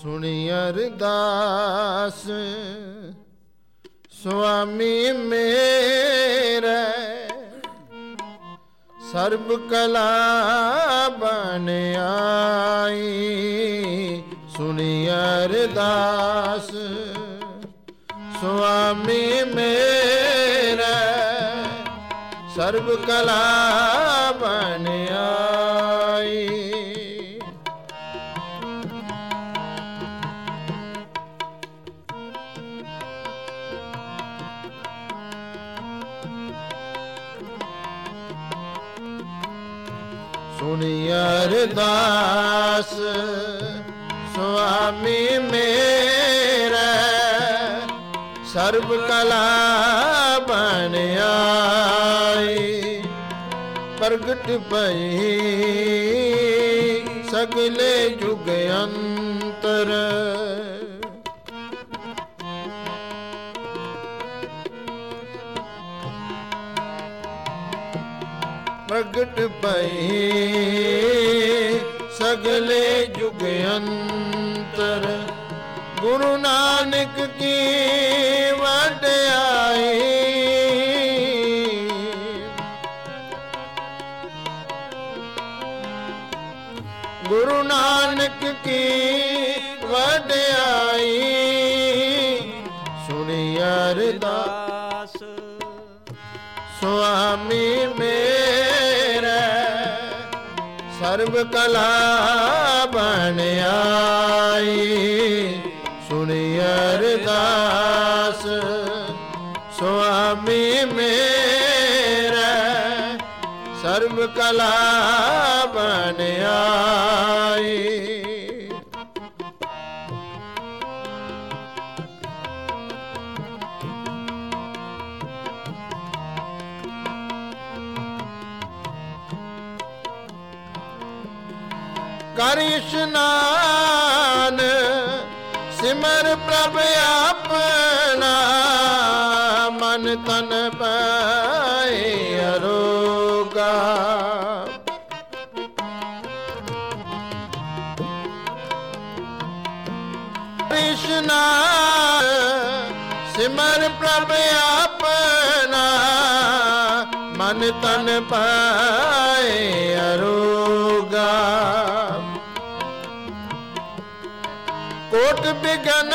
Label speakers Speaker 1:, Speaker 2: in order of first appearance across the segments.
Speaker 1: ਸੁਣੀ ਅਰਦਾਸ ਸੁਆਮੀ ਮੇਰੇ, ਸਰਬ ਕਲਾ ਬਨ ਆਈ। ਸੁਣੀ ਅਰਦਾਸ ਸੁਆਮੀ ਮੇਰੇ, ਸਰਬ ਕਲਾ ਬਨ ਆਈ। ਸੁਣੀ ਅਰਦਾਸ ਸੁਆਮੀ ਮੇਰੇ, ਸਰਬ ਕਲਾ ਬਨ ਆਈ। ਪ੍ਰਗਟ ਭਈ ਸਗਲੇ ਯੁਗ ਅੰਤਰ, ਪ੍ਰਗਟ ਭਈ ਸਗਲੇ ਯੁਗ ਅੰਤਰ। ਗੁਰੂ ਨਾਨਕ ਕੀ ਵਡਿਆਈ, ਗੁਰੂ ਨਾਨਕ ਕੀ ਵਡਿਆਈ। ਸੁਣੀ ਅਰਦਾਸ ਸੁਆਮੀ ਮੇਰੇ, ਸਰਬ ਕਲਾ ਬਨ ਆਈ। ਸੁਣੀ ਅਰਦਾਸ ਸੁਆਮੀ ਮੇਰੇ, ਸਰਬ ਕਲਾ ਬਨ ਆਈ। ਕਰ ਇਸ਼ਨਾਨ ਸਿਮਰ ਪ੍ਰਭ ਆਪਣਾ, ਮਨ ਤਨ ਪਾਏ ਅਰੋਗਾ। ਇਸ਼ਨਾਨ ਸਿਮਰ ਪ੍ਰਭ ਆਪਣਾ, ਮਨ ਤਨ ਪਾਏ ਅਰੋਗਾ। ਕੋਟ ਬਿਗਨ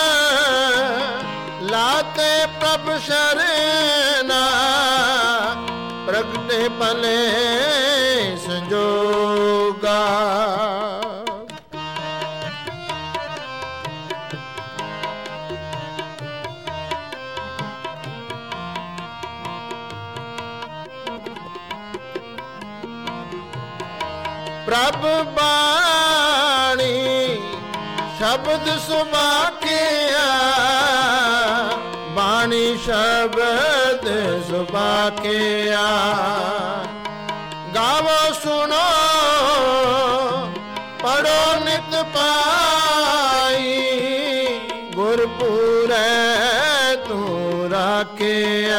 Speaker 1: ਲਾਤੇ ਪ੍ਰਭ ਸ਼ਰਨਾ, ਪ੍ਰਗਟੇ ਭਲੇ ਸੰਜੋਗਾ। ਪ੍ਰਭ ਬਾਣੀ ਸ਼ਬਦ ਸੁਭਾਖਿਆ, ਬਾਣੀ ਸ਼ਬਦ ਸੁਭਾਖਿਆ। ਗਾਵੋ ਸੁਣੋ ਪੜੋ ਨਿਤ ਪਾਈ, ਗੁਰਪੁਰੈ ਤੂੰ ਰਾਖਿਆ।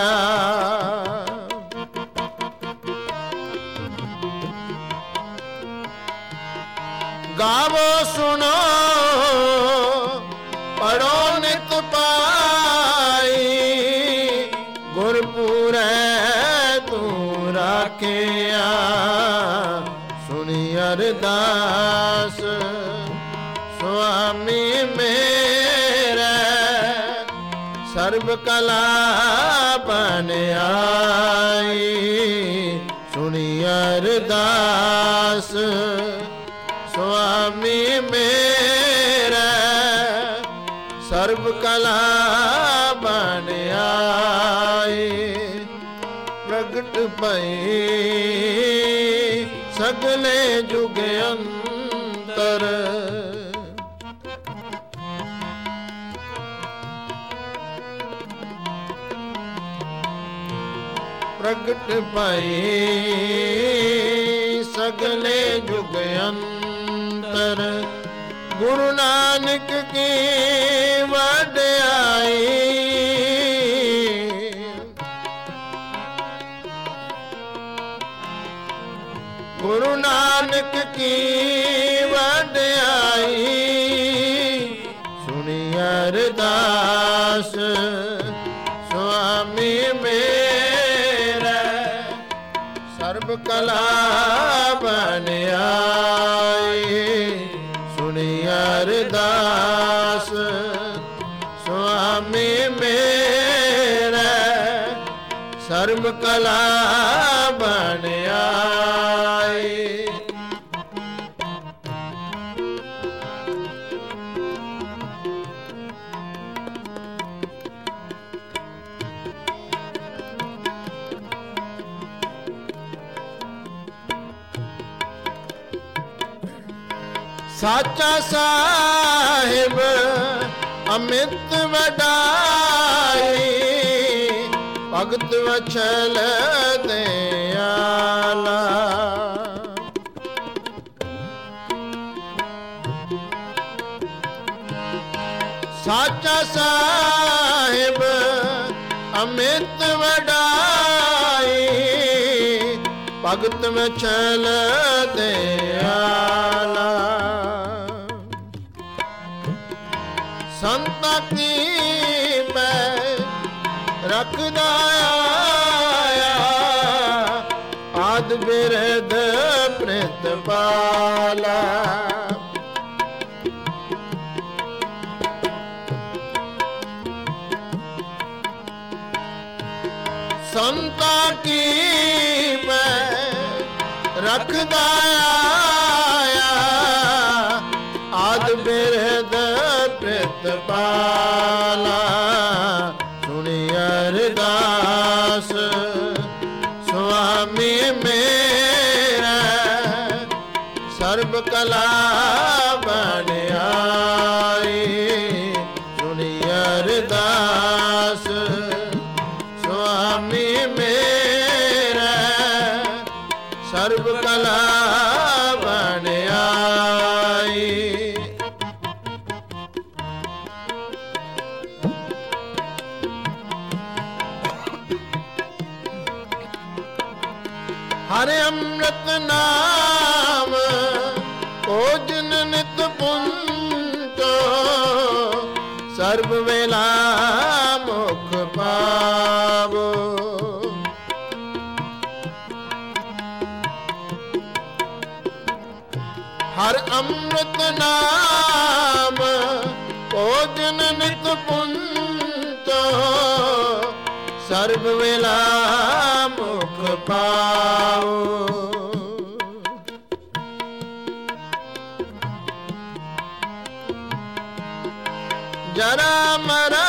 Speaker 1: ਗਾਵੋ ਸੁਣੋ ਪੜੋ ਨਿਤ ਪਾਈ, ਗੁਰਪੁਰੈ ਤੂੰ ਰਾਖਿਆ। ਸੁਣੀ ਅਰਦਾਸ ਸੁਆਮੀ ਮੇਰੇ, ਸਰਬ ਕਲਾ ਬਨ ਆਈ। ਸੁਣੀ ਅਰਦਾਸ ਸੁਆਮੀ ਮੇਰੇ, ਸਰਬ ਕਲਾ ਬਨ ਆਈ। ਪ੍ਰਗਟ ਭਈ ਸਗਲੇ ਯੁਗ ਅੰਤਰ, ਪ੍ਰਗਟ ਭਈ ਸਗਲੇ ਯੁਗ ਅੰਤਰ। ਗੁਰੂ ਨਾਨਕ ਕੀ ਵਡਿਆਈ, ਗੁਰੂ ਨਾਨਕ ਕੀ ਵਡਿਆਈ। ਕਲਾ ਬਣ ਆਈ। ਸੁਣੀ ਅਰਦਾਸ ਸੁਆਮੀ ਮੇਰੇ, ਸਰਬ ਕਲਾ ਬਣ ਆਈ। ਸਾਚਾ ਸਾਹਿਬ ਅਮਿਤ ਵਡਾਈ, ਭਗਤ ਵਛਲ ਦਿਆਲਾ। ਸਾਚਾ ਸਾਹਿਬ ਅਮਿਤ ਵਡਾਈ, ਭਗਤ ਵਛਲ ਦਿਆਲਾ। ਸੰਤਾਂ ਕੀ ਮੈਂ ਰੱਖਦਾ ਆਇਆ, ਆਦ ਬਿਰਧ ਪ੍ਰਿਤਪਾਲਾ। ਸੰਤਾਂ ਕੀ ਮੈਂ ਰੱਖਦਾ ਆਇਆ, ਆਦ ਬਿਰਧ ਪ੍ਰਿਤਪਾਲਾ। ਸੁਣੀ ਅਰਦਾਸ ਸੁਆਮੀ ਮੇਰੇ, ਸਰਬ ਕਲਾ ਬਣ ਆਈ। ਸੁਣੀ ਅਰਦਾਸ ਸੁਆਮੀ ਮੇਰੇ, ਸਰਬ ਕਲਾ ਬਣ ਆਈ। ਹਰਿ ਅੰਮ੍ਰਿਤ ਨਾਮ ਭੋਜਨ ਨਿਤ ਪੁੰਚੋ, ਸਰਬ ਵੇਲਾ ਮੁਖ ਪਾਵੋ। ਹਰਿ ਅੰਮ੍ਰਿਤ ਨਾਮ ਭੋਜਨ ਨਿਤ ਪੁੰਚੋ, ਸਰਬ ਵੇਲਾ ਮੁਖ ਪਾਓ। ਜਰਾ ਮਰਾ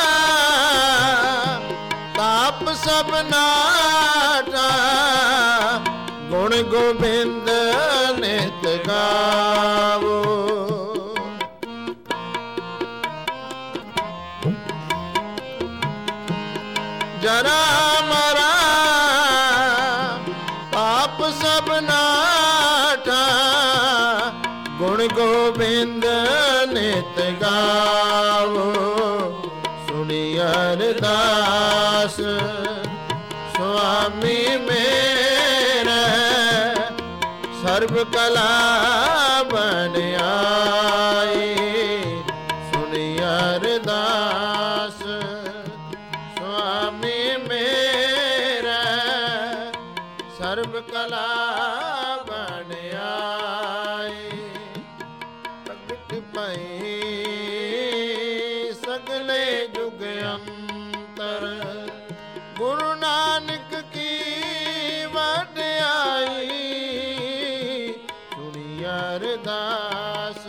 Speaker 1: ਤਾਪ ਸਭ ਨਾਟਾ, ਗੁਣ ਗੋਬਿੰਦ ਨਿਤ ਗਾਵੋ। ਜਰਾ ਮਰਾ ਪਾਪ ਸਭ ਨਾਟਾ, ਗੁਣ ਗੋਬਿੰਦ ਨਿਤ ਗਾਵੋ। ਸੁਣੀ ਅਰਦਾਸ ਸੁਆਮੀ ਮੇਰੇ, ਸਰਬ ਕਲਾ ਬਣ ਆਈ। ਸੁਣੀ ਅਰਦਾਸ ਸੁਆਮੀ ਮੇਰੇ, ਸਰਬ ਕਲਾ ਬਣ ਆਈ। ਪ੍ਰਗਟ ਪਈ ਸਗਲੇ ਜੁਗ ਅੰਤਰ, ਗੁਰੂ ਨਾਨਕ ਕੀ ਵਡਿਆਈ। ਸੁਣੀ ਅਰਦਾਸ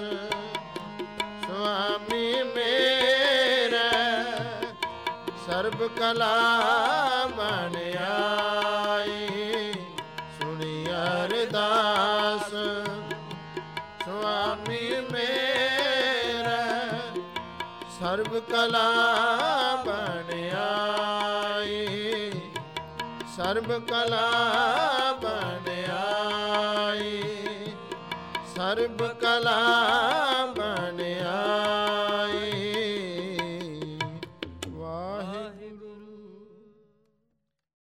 Speaker 1: ਸੁਆਮੀ ਮੇਰੇ, ਸਰਬ ਕਲਾ ਬਣ ਆਈ। ਸੁਣੀ ਅਰਦਾਸ ਸੁਆਮੀ ਮੇਰੇ, ਸਰਬ ਕਲਾ ਬਣ ਆਈ। ਸਰਬ ਕਲਾ ਬਣ ਆਈ। ਸਰਬ ਕਲਾ